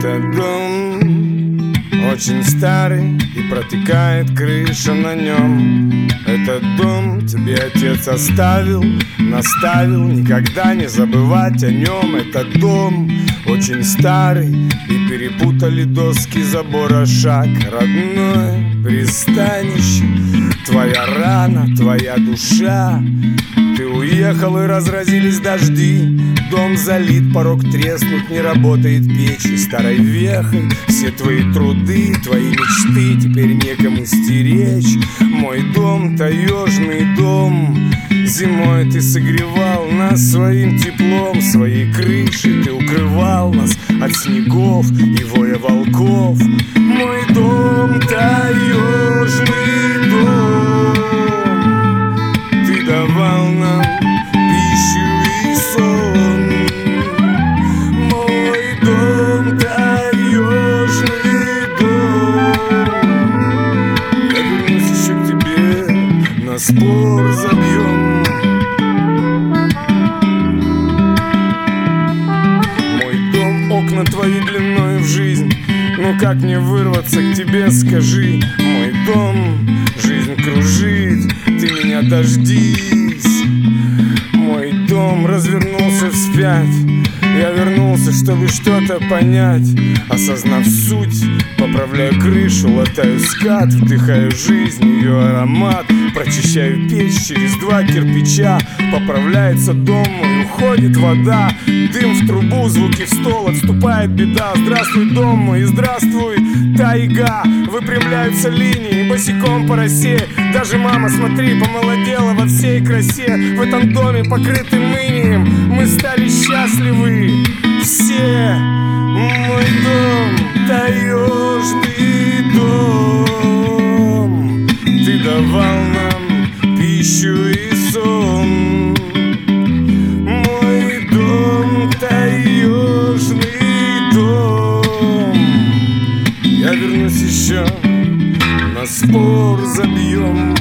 Этот дом очень старый и протекает крыша на нем. Этот дом тебе отец оставил, наставил никогда не забывать о нем. Этот дом очень старый и перепутали доски забора шаг. Родное пристанище, твоя рана, твоя душа. Ты уехал и разразились дожди. Дом залит, порог треснут, не работает печь. И старой вехой все твои труды, твои мечты теперь некому стеречь. Мой дом, таежный дом, зимой ты согревал нас своим теплом. Своей крышей ты укрывал нас от снегов и воя волков. Мой дом, таежный дом, ты давал нам пищу и сон. Мой дом, таежный дом, я вернусь еще к тебе, на спор забьем. Мой дом, окна твои длиной в жизнь. Ну как мне вырваться к тебе, скажи? Мой дом, жизнь кружит, ты меня дождись. Мой дом развернулся вспять. Я вернулся, чтобы что-то понять. Осознав суть, поправляю крышу, латаю скат, вдыхаю жизнь, ее аромат. Прочищаю печь через 2 кирпича. Поправляется дом мой, уходит вода. Дым в трубу, звуки в стол, отступает беда. Здравствуй, дом мой, здравствуй, тайга. Выпрямляются линии, босиком по росе. Даже мама, смотри, помолодела во всей красе. В этом доме, покрытым инием, мы стали счастливы все. Мой дом, таежный дом, ты давал нам пищу и сон. Мой дом, таежный дом, я вернусь еще, на спор забьем.